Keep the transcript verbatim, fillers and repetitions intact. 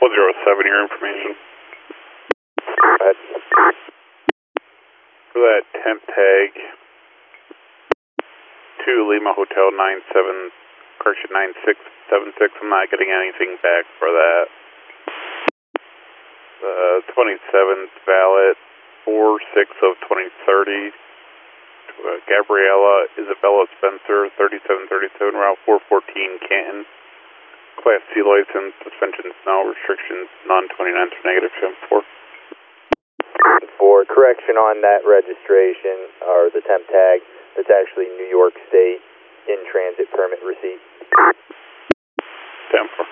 one zero seven, your information. Right. For that temp tag, to Lima Hotel nine seven, correction nine six seven six, I'm not getting anything back for that. The twenty-seventh valet, four six of twenty thirty. Uh, Gabriella Isabella Spencer, thirty-seven thirty-seven, Route four fourteen, Canton. Class C license, suspension, no restrictions, non twenty-nine to negative ten four. For correction on that registration, or the temp tag, that's actually New York State in-transit permit receipt. ten four.